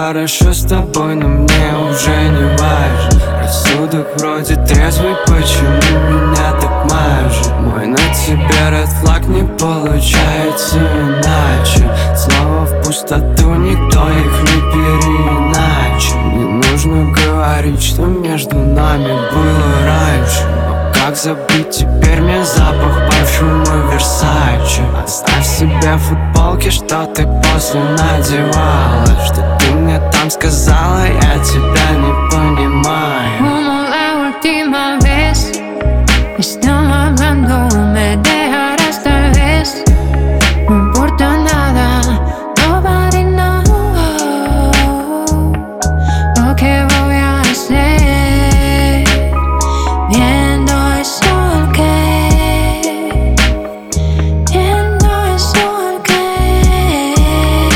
хорошо с тобой, но мне уже не важно. Рассудок вроде трезвый, почему меня так мажет? Мой на тебе ред флаг, не получается иначе. Снова в пустоту, никто их не переиначит. Не нужно говорить, что между нами было раньше. Но как забыть теперь мне запах парфюма Версаче? Оставь себе футболки, что ты после надевала. Что ты мне там сказала, я тебя не понимаю. Como la última vez, estaba hablando, me dejarás tal vez. No importa nada, nobody knows lo que voy a hacer viendo el sol caer, viendo el sol caer.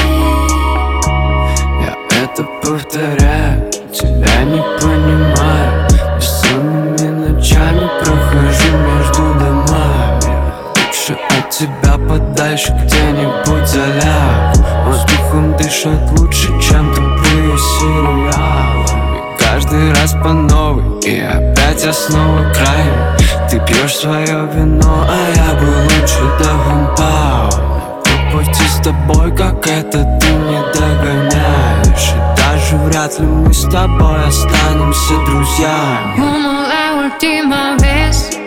Я это повторяю, тебя не понимаю. Бессонными ночами прохожу между домами. Лучше от тебя подальше где-нибудь заляг. Воздухом дышать лучше, чем тупые сериалы. И каждый раз по новой, и опять я снова крайний. Ты пьешь свое вино, а я бы лучше Даванпау. По пути с тобой, как это ты не догоняешь. И даже вряд ли мы с тобой останемся друзьями. Como la última vez,